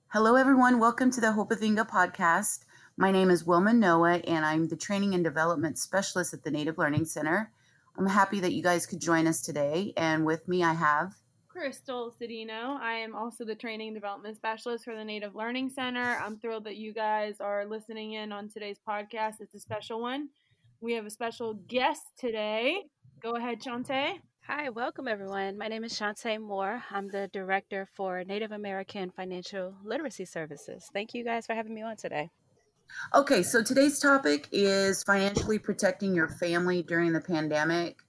Hello, everyone. Welcome to the Hope of Inga podcast. My name is Wilma Noah, and I'm the Training and Development Specialist at the Native Learning Center. I'm happy that you guys could join us today. And with me, I have Crystal Cedino. I am also the Training and Development Specialist for the Native Learning Center. I'm thrilled that you guys are listening in on today's podcast. It's a special one. We have a special guest today. Go ahead, Shantae. Hi, welcome everyone. My name is Shantae Moore. I'm the Director for Native American Financial Literacy Services. Thank you guys for having me on today. Okay, so today's topic is financially protecting your family during the pandemic.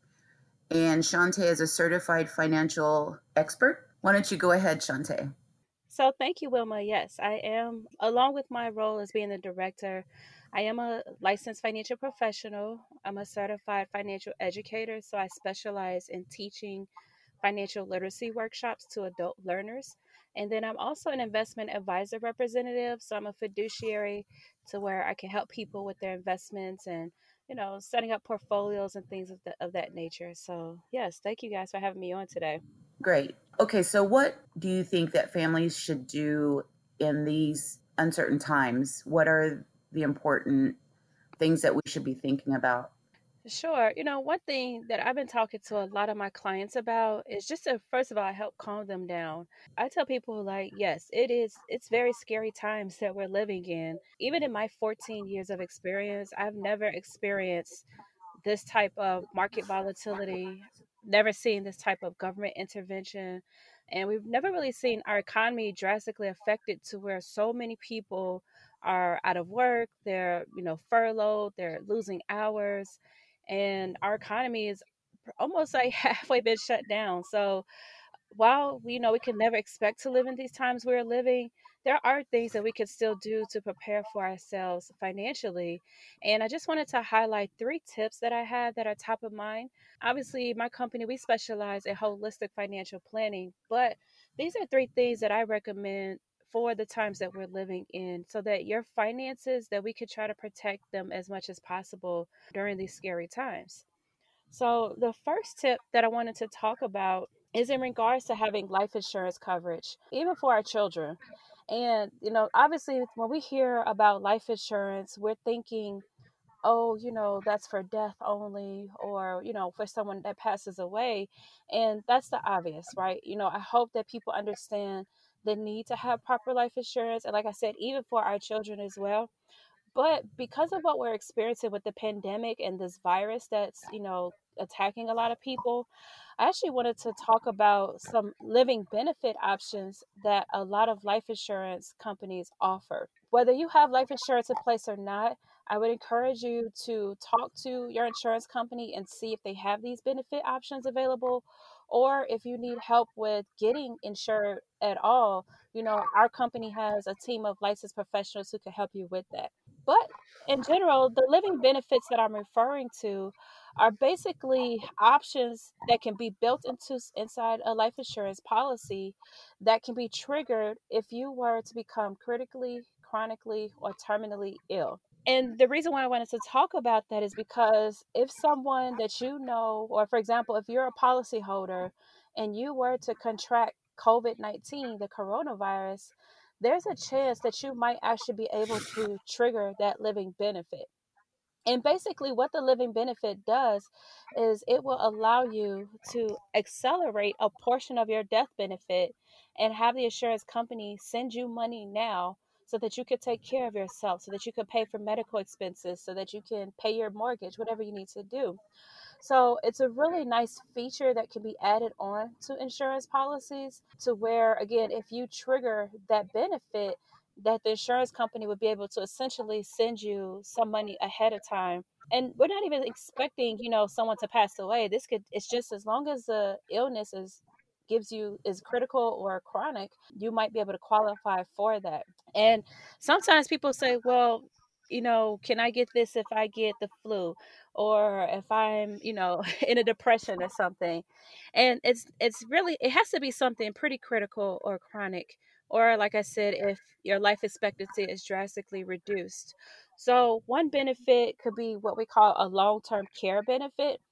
And Shantae is a certified financial expert. Why don't you go ahead, Shantae? So, thank you, Wilma. Yes, I am, along with my role as being the director, I am a licensed financial professional. I'm a certified financial educator, so I specialize in teaching financial literacy workshops to adult learners. And then I'm also an investment advisor representative. So I'm a fiduciary to where I can help people with their investments and, setting up portfolios and things of that nature. So, yes, thank you guys for having me on today. Great. Okay, so what do you think that families should do in these uncertain times? What are the important things that we should be thinking about? Sure. One thing that I've been talking to a lot of my clients about is just to, first of all, help calm them down. I tell people, like, yes, it's very scary times that we're living in. Even in my 14 years of experience, I've never experienced this type of market volatility, never seen this type of government intervention. And we've never really seen our economy drastically affected to where so many people are out of work, they're, furloughed, they're losing hours, and our economy is almost like halfway been shut down. So while we can never expect to live in these times we're living, there are things that we can still do to prepare for ourselves financially. And I just wanted to highlight three tips that I have that are top of mind. Obviously, my company, we specialize in holistic financial planning, but these are three things that I recommend for the times that we're living in so that your finances, that we could try to protect them as much as possible during these scary times. So, the first tip that I wanted to talk about is in regards to having life insurance coverage, even for our children. And, obviously, when we hear about life insurance, we're thinking, oh, that's for death only, or, for someone that passes away. And that's the obvious, right? I hope that people understand the need to have proper life insurance. And, like I said, even for our children as well. But because of what we're experiencing with the pandemic and this virus that's, attacking a lot of people, I actually wanted to talk about some living benefit options that a lot of life insurance companies offer. Whether you have life insurance in place or not, I would encourage you to talk to your insurance company and see if they have these benefit options available, or if you need help with getting insured at all. Our company has a team of licensed professionals who can help you with that. But in general, the living benefits that I'm referring to are basically options that can be built inside a life insurance policy that can be triggered if you were to become critically, chronically, or terminally ill. And the reason why I wanted to talk about that is because if someone that you know, or for example, if you're a policyholder and you were to contract COVID-19, the coronavirus, there's a chance that you might actually be able to trigger that living benefit. And basically, what the living benefit does is it will allow you to accelerate a portion of your death benefit and have the insurance company send you money now so that you could take care of yourself, so that you could pay for medical expenses, so that you can pay your mortgage, whatever you need to do. So it's a really nice feature that can be added on to insurance policies to where, again, if you trigger that benefit, that the insurance company would be able to essentially send you some money ahead of time. And we're not even expecting, someone to pass away. It's just as long as the illness is critical or chronic, you might be able to qualify for that. And sometimes people say, well, can I get this if I get the flu or if I'm, in a depression or something? And it's really, it has to be something pretty critical or chronic, or like I said, if your life expectancy is drastically reduced. So one benefit could be what we call a long-term care benefit.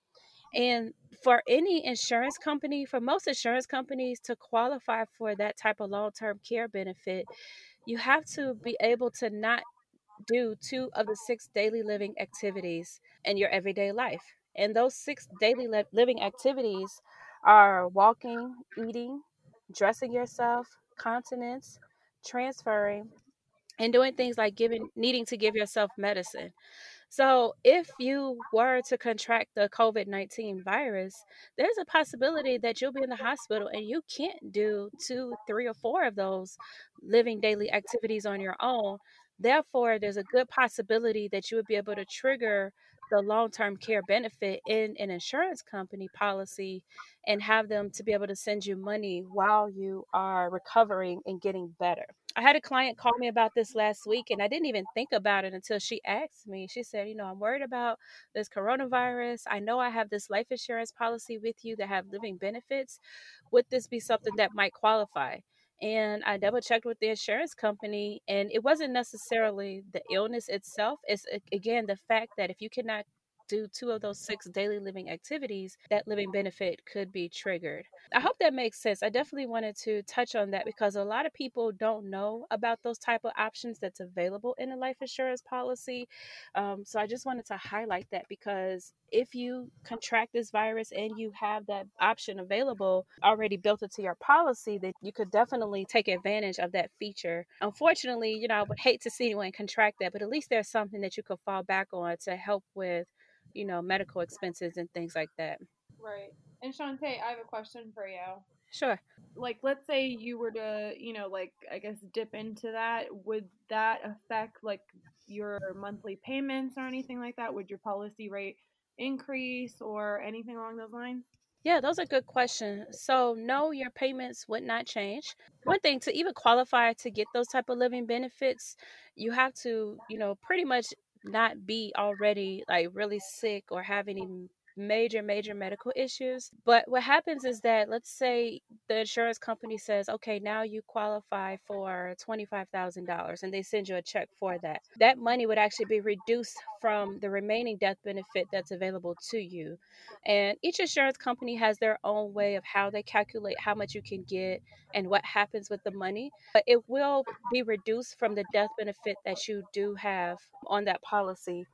And for any insurance company, for most insurance companies to qualify for that type of long term care benefit, you have to be able to not do two of the six daily living activities in your everyday life. And those six daily living activities are walking, eating, dressing yourself, continence, transferring, and doing things like needing to give yourself medicine. So, if you were to contract the COVID-19 virus, there's a possibility that you'll be in the hospital and you can't do two, three, or four of those living daily activities on your own. Therefore, there's a good possibility that you would be able to trigger the long term care benefit in an insurance company policy and have them to be able to send you money while you are recovering and getting better. I had a client call me about this last week, and I didn't even think about it until she asked me. She said, I'm worried about this coronavirus. I know I have this life insurance policy with you that have living benefits. Would this be something that might qualify? And I double checked with the insurance company, and it wasn't necessarily the illness itself. It's again the fact that if you cannot do two of those six daily living activities, that living benefit could be triggered. I hope that makes sense. I definitely wanted to touch on that because a lot of people don't know about those type of options that's available in a life insurance policy. So I just wanted to highlight that because if you contract this virus and you have that option available already built into your policy, then you could definitely take advantage of that feature. Unfortunately, I would hate to see anyone contract that, but at least there's something that you could fall back on to help with, medical expenses and things like that. Right. And Shantae, I have a question for you. Sure. Like, let's say you were to, like, I guess dip into that. Would that affect, like, your monthly payments or anything like that? Would your policy rate increase or anything along those lines? Yeah, those are good questions. So, no, your payments would not change. One thing to even qualify to get those type of living benefits, you have to, pretty much not be already like really sick or have any major medical issues. But what happens is that let's say the insurance company says, "Okay, now you qualify for $25,000," and they send you a check for that. That money would actually be reduced from the remaining death benefit that's available to you. And each insurance company has their own way of how they calculate how much you can get and what happens with the money. But it will be reduced from the death benefit that you do have on that policy.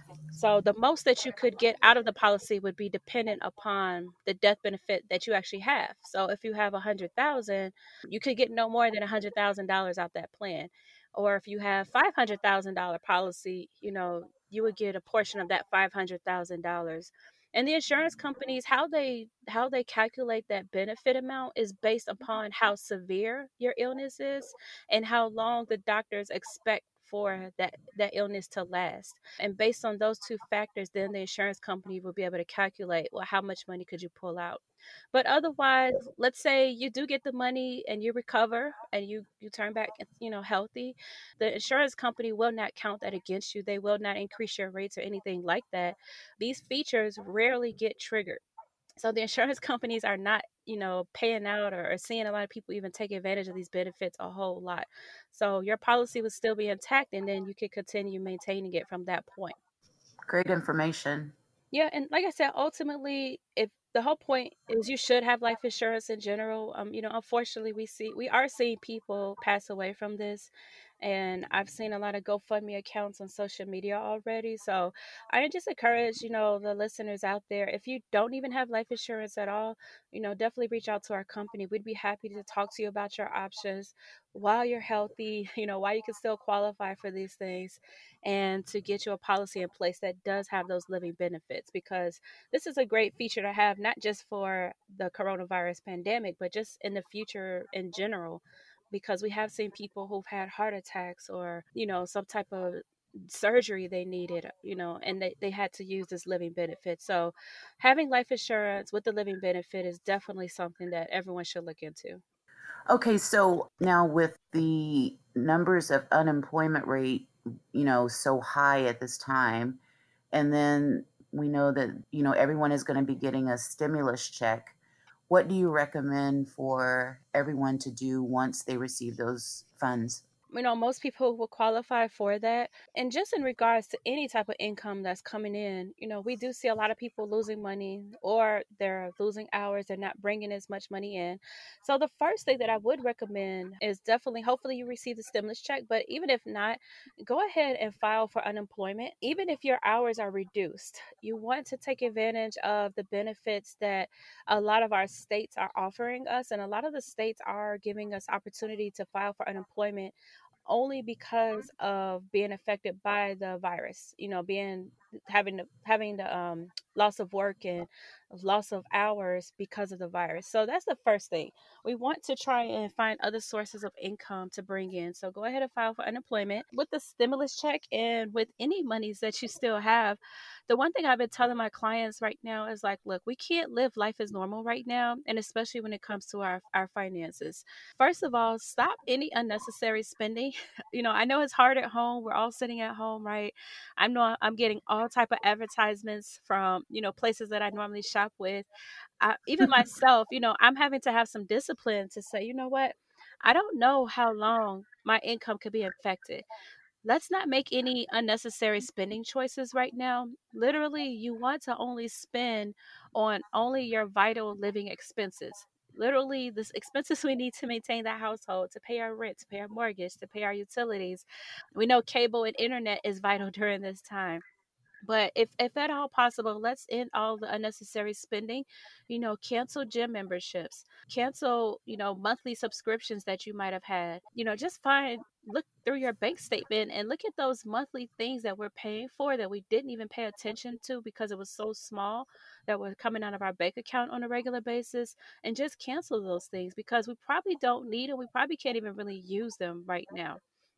So the most that you could get out of the policy would be dependent upon the death benefit that you actually have. So if you have 100,000, you could get no more than $100,000 out that plan. Or if you have $500,000 policy, you would get a portion of that $500,000. And the insurance companies, how they calculate that benefit amount is based upon how severe your illness is and how long the doctors expect for that illness to last. And based on those two factors, then the insurance company will be able to calculate, well, how much money could you pull out. But otherwise, let's say you do get the money and you recover and you turn back, healthy, the insurance company will not count that against you. They will not increase your rates or anything like that. These features rarely get triggered. So the insurance companies are not, paying out or seeing a lot of people even take advantage of these benefits a whole lot. So your policy would still be intact and then you could continue maintaining it from that point. Great information. Yeah, and like I said, ultimately, if the whole point is you should have life insurance in general. Unfortunately, we are seeing people pass away from this, and I've seen a lot of GoFundMe accounts on social media already. So I just encourage, the listeners out there, if you don't even have life insurance at all, definitely reach out to our company. We'd be happy to talk to you about your options while you're healthy, while you can still qualify for these things and to get you a policy in place that does have those living benefits because this is a great feature to have not just for the coronavirus pandemic but just in the future in general because we have seen people who've had heart attacks or some type of surgery they needed and they had to use this living benefit. So having life insurance with the living benefit is definitely something that everyone should look into. Okay, so now with the numbers of unemployment rate, so high at this time, and then we know that, everyone is going to be getting a stimulus check. What do you recommend for everyone to do once they receive those funds? Most people will qualify for that. And just in regards to any type of income that's coming in, we do see a lot of people losing money, or they're losing hours, they're not bringing as much money in. So the first thing that I would recommend is definitely, hopefully you receive the stimulus check, but even if not, go ahead and file for unemployment. Even if your hours are reduced, you want to take advantage of the benefits that a lot of our states are offering us, and a lot of the states are giving us opportunity to file for unemployment only because of being affected by the virus, being having the loss of work and loss of hours because of the virus. So that's the first thing. We want to try and find other sources of income to bring in. So go ahead and file for unemployment. With the stimulus check and with any monies that you still have, the one thing I've been telling my clients right now is like, look, we can't live life as normal right now, and especially when it comes to our finances. First of all, stop any unnecessary spending. I know it's hard at home. We're all sitting at home, right? I know I'm getting all type of advertisements from, places that I normally shop with. Even myself, I'm having to have some discipline to say, you know what? I don't know how long my income could be affected. Let's not make any unnecessary spending choices right now. Literally, you want to only spend on only your vital living expenses. Literally, the expenses we need to maintain the household, to pay our rent, to pay our mortgage, to pay our utilities. We know cable and internet is vital during this time. But if at all possible, let's end all the unnecessary spending. Cancel gym memberships, cancel, monthly subscriptions that you might have had. Just look through your bank statement and look at those monthly things that we're paying for that we didn't even pay attention to because it was so small, that were coming out of our bank account on a regular basis, and just cancel those things because we probably don't need them. We probably can't even really use them right now.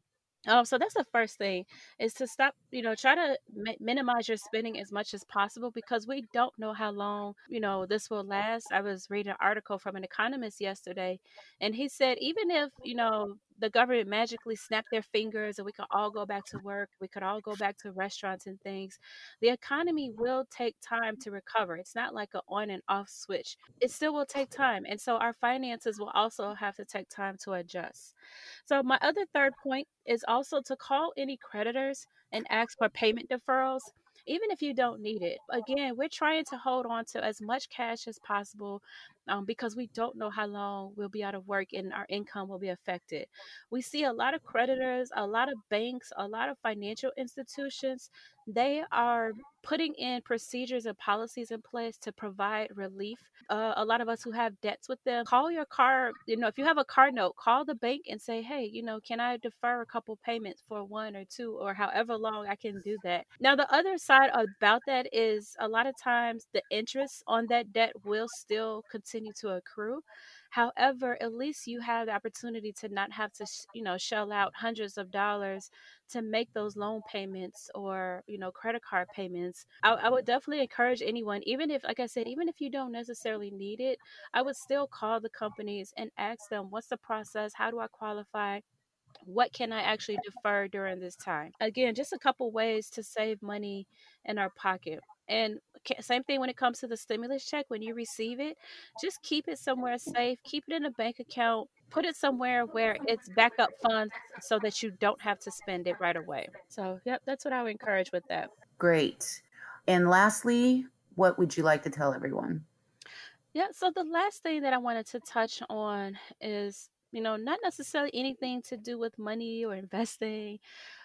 So that's the first thing, is to stop, try to minimize your spending as much as possible, because we don't know how long, this will last. I was reading an article from an economist yesterday, and he said, even if, the government magically snapped their fingers and we could all go back to work, we could all go back to restaurants and things, the economy will take time to recover. It's not like an on and off switch. It still will take time. And so our finances will also have to take time to adjust. So my other third point is also to call any creditors and ask for payment deferrals, even if you don't need it. Again, we're trying to hold on to as much cash as possible, because we don't know how long we'll be out of work and our income will be affected. We see a lot of creditors, a lot of banks, a lot of financial institutions. They are putting in procedures and policies in place to provide relief. A lot of us who have debts with them, call your car, if you have a car note, call the bank and say, hey, can I defer a couple payments for 1 or 2 or however long I can do that. Now, the other side about that is a lot of times the interest on that debt will still continue to accrue. However, at least you have the opportunity to not have to, shell out hundreds of dollars to make those loan payments or, credit card payments. I would definitely encourage anyone, even if, like I said, even if you don't necessarily need it, I would still call the companies and ask them, what's the process? How do I qualify? What can I actually defer during this time? Again, just a couple ways to save money in our pocket. And same thing when it comes to the stimulus check. When you receive it, just keep it somewhere safe, keep it in a bank account, put it somewhere where it's backup funds so that you don't have to spend it right away. So, yep, that's what I would encourage with that. Great. And lastly, what would you like to tell everyone? Yeah, so the last thing that I wanted to touch on is, not necessarily anything to do with money or investing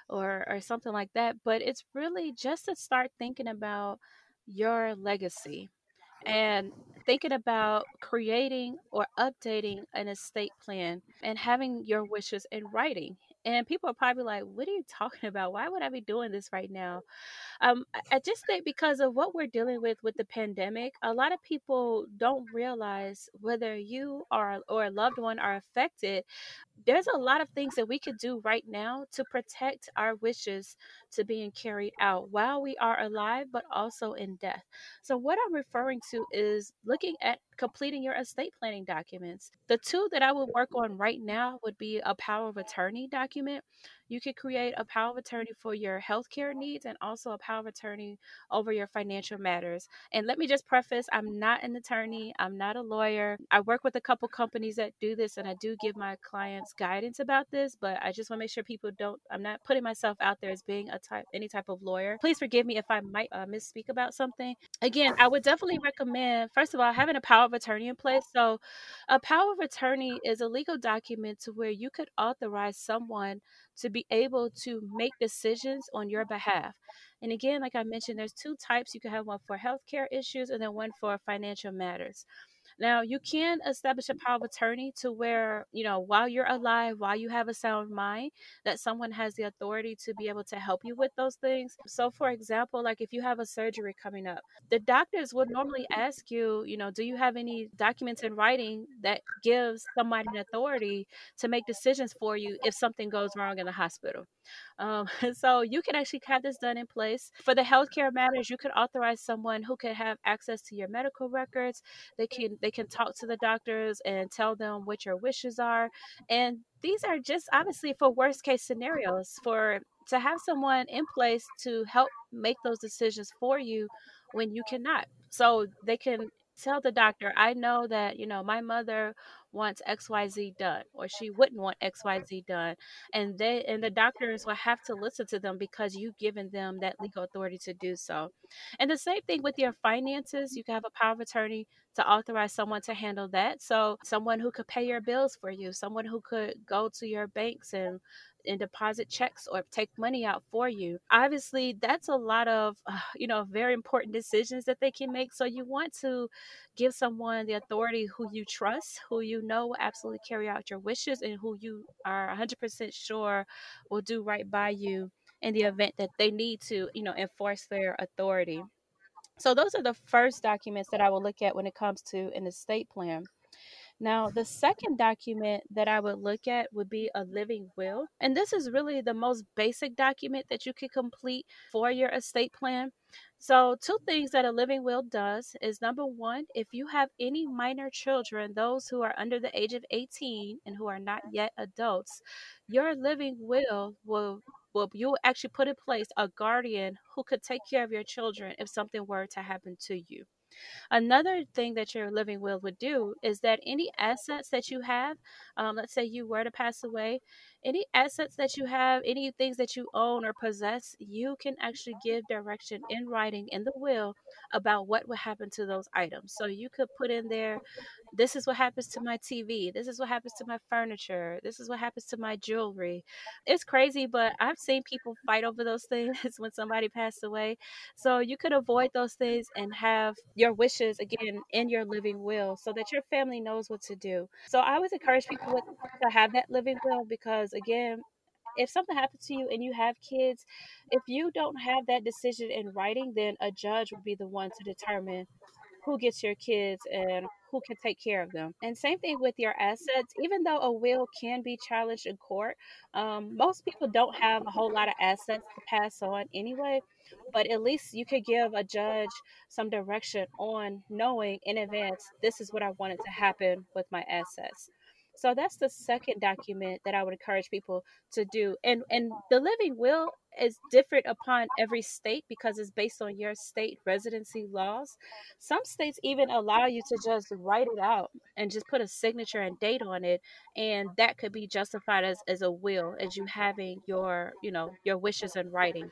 or something like that, but it's really just to start thinking about your legacy and thinking about creating or updating an estate plan and having your wishes in writing. And people are probably like, what are you talking about? Why would I be doing this right now? I just think because of what we're dealing with the pandemic, a lot of people don't realize whether you are or a loved one are affected. There's a lot of things that we could do right now to protect our wishes to being carried out while we are alive, but also in death. So, what I'm referring to is looking at completing your estate planning documents. The two that I would work on right now would be a power of attorney document. You could create a power of attorney for your healthcare needs and also a power of attorney over your financial matters. And let me just preface, I'm not an attorney, I'm not a lawyer. I work with a couple companies that do this, and I do give my clients guidance about this, but I just want to make sure people don't, I'm not putting myself out there as being any type of lawyer. Please forgive me if I might misspeak about something. Again, I would definitely recommend, first of all, having a power of attorney in place. So a power of attorney is a legal document to where you could authorize someone to be able to make decisions on your behalf. And again, like I mentioned, there's two types. You can have one for healthcare issues and then one for financial matters. Now, you can establish a power of attorney to where, while you're alive, while you have a sound mind, that someone has the authority to be able to help you with those things. So, for example, like if you have a surgery coming up, the doctors would normally ask you, do you have any documents in writing that gives somebody an authority to make decisions for you if something goes wrong in the hospital? So you can actually have this done in place. For the healthcare matters, you could authorize someone who could have access to your medical records. They can talk to the doctors and tell them what your wishes are. And these are just obviously for worst case scenarios, for to have someone in place to help make those decisions for you when you cannot. So they can tell the doctor, I know that, my mother wants XYZ done, or she wouldn't want XYZ done. And the doctors will have to listen to them because you've given them that legal authority to do so. And the same thing with your finances. You can have a power of attorney to authorize someone to handle that. So someone who could pay your bills for you, someone who could go to your banks and deposit checks or take money out for you. Obviously, that's a lot of, very important decisions that they can make. So you want to give someone the authority who you trust, who you know will absolutely carry out your wishes, and who you are 100% sure will do right by you in the event that they need to, enforce their authority. So those are the first documents that I will look at when it comes to an estate plan. Now, the second document that I would look at would be a living will. And this is really the most basic document that you could complete for your estate plan. So, two things that a living will does is number one, if you have any minor children, those who are under the age of 18 and who are not yet adults, your living will you will actually put in place a guardian who could take care of your children if something were to happen to you. Another thing that your living will would do is that any assets that you have, let's say you were to pass away, any assets that you have, any things that you own or possess, you can actually give direction in writing in the will about what would happen to those items. So you could put in there, this is what happens to my TV. This is what happens to my furniture. This is what happens to my jewelry. It's crazy, but I've seen people fight over those things when somebody passed away. So you could avoid those things and have your wishes again in your living will so that your family knows what to do. So I always encourage people to have that living will because again, if something happens to you and you have kids, if you don't have that decision in writing, then a judge will be the one to determine who gets your kids and who can take care of them. And same thing with your assets. Even though a will can be challenged in court, most people don't have a whole lot of assets to pass on anyway. But at least you could give a judge some direction on knowing in advance this is what I wanted to happen with my assets. So that's the second document that I would encourage people to do. And the living will is different upon every state because it's based on your state residency laws. Some states even allow you to just write it out and just put a signature and date on it, and that could be justified as a will, as you having your wishes in writing.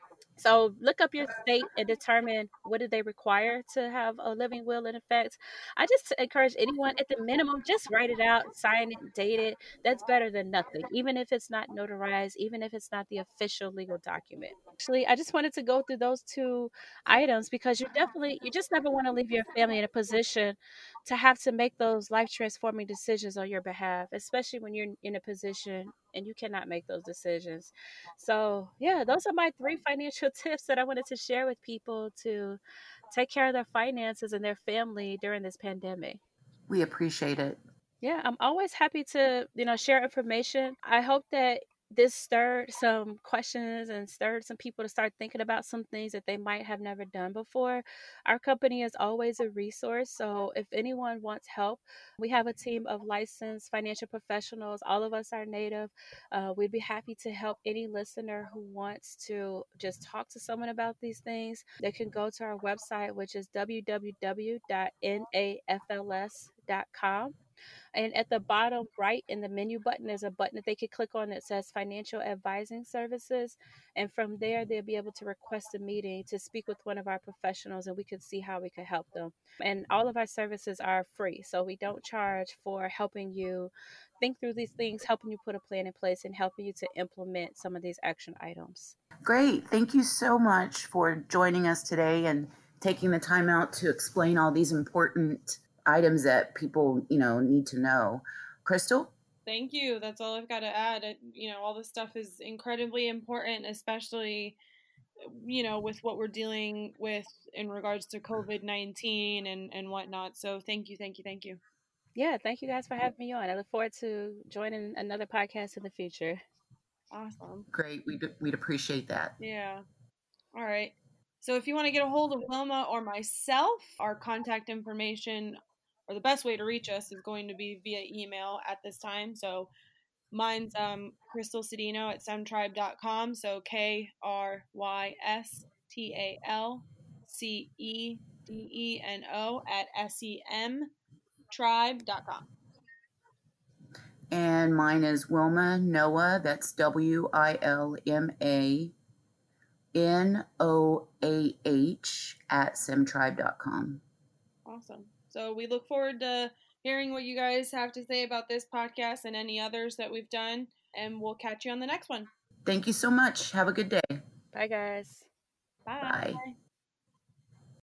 So look up your state and determine what do they require to have a living will in effect. I just encourage anyone at the minimum, just write it out, sign it, date it. That's better than nothing, even if it's not notarized, even if it's not the official legal document. Actually, I just wanted to go through those two items because you just never want to leave your family in a position to have to make those life transforming decisions on your behalf, especially when you're in a position and you cannot make those decisions. So, yeah, those are my three financial tips that I wanted to share with people to take care of their finances and their family during this pandemic. We appreciate it. Yeah, I'm always happy to, share information. I hope that this stirred some questions and stirred some people to start thinking about some things that they might have never done before. Our company is always a resource. So if anyone wants help, we have a team of licensed financial professionals. All of us are native. We'd be happy to help any listener who wants to just talk to someone about these things. They can go to our website, which is www.nafls.com. And at the bottom right in the menu button, there's a button that they could click on that says Financial Advising Services. And from there, they'll be able to request a meeting to speak with one of our professionals, and we can see how we can help them. And all of our services are free. So we don't charge for helping you think through these things, helping you put a plan in place, and helping you to implement some of these action items. Great. Thank you so much for joining us today and taking the time out to explain all these important items that people, need to know. Crystal? Thank you. That's all I've got to add. All this stuff is incredibly important, especially, with what we're dealing with in regards to COVID-19 and whatnot. So thank you, thank you, thank you. Yeah, thank you guys for having me on. I look forward to joining another podcast in the future. Awesome. Great. We'd appreciate that. Yeah. All right. So if you want to get a hold of Wilma or myself, our contact information or the best way to reach us is going to be via email at this time. So mine's Crystal Cedeno at semtribe.com. So KrystalCedeno at semtribe.com. And mine is Wilma Noah. That's WILMA NOAH at semtribe.com. Awesome. So we look forward to hearing what you guys have to say about this podcast and any others that we've done. And we'll catch you on the next one. Thank you so much. Have a good day. Bye, guys. Bye. Bye.